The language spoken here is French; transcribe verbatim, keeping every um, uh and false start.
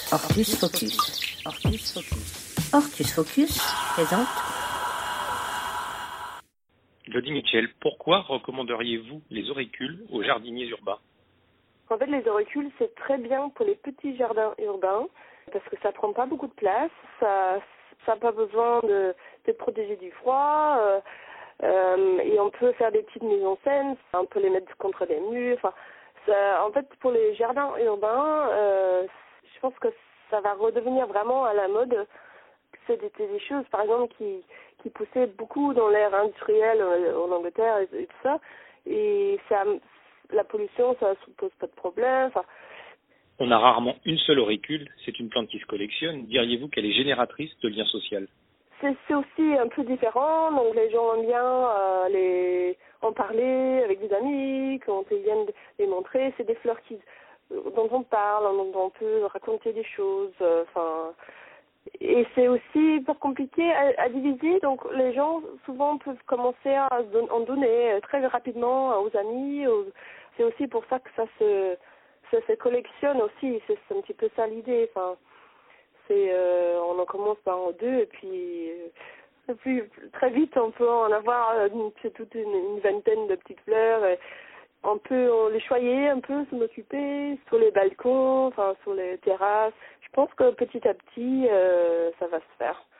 Ortus Focus. Ortus Focus. Ortus Focus présente. Jody Mitchell, pourquoi recommanderiez-vous les auricules aux jardiniers urbains? En fait, les auricules, c'est très bien pour les petits jardins urbains parce que ça prend pas beaucoup de place, ça n'a pas besoin de, de protéger du froid euh, euh, et on peut faire des petites mises en scène, on peut les mettre contre des murs. Enfin, ça, en fait, pour les jardins urbains, euh, je pense que ça va redevenir vraiment à la mode. C'était des choses, par exemple, qui, qui poussaient beaucoup dans l'ère industrielle en Angleterre et, et tout ça. Et ça, la pollution, ça ne pose pas de problème. Enfin, on a rarement une seule auricule, c'est une plante qui se collectionne. Diriez-vous qu'elle est génératrice de lien social? C'est, c'est aussi un peu différent, donc les gens aiment bien euh, les, en parler avec des amis, quand ils viennent les montrer. C'est des fleurs qui, dont on parle, dont on peut raconter des choses. Enfin, euh, et c'est aussi pas compliqué à, à diviser, donc les gens souvent peuvent commencer à en donner très rapidement aux amis. Aux, c'est aussi pour ça que ça se, ça se collectionne aussi, c'est, c'est un petit peu ça l'idée. Enfin, c'est, euh, on en commence par en deux et puis, euh, puis très vite on peut en avoir euh, une, toute une, une vingtaine de petites fleurs. Et on peut on les choyer un peu, s'en occuper sur les balcons, enfin sur les terrasses. Je pense que petit à petit, euh, ça va se faire.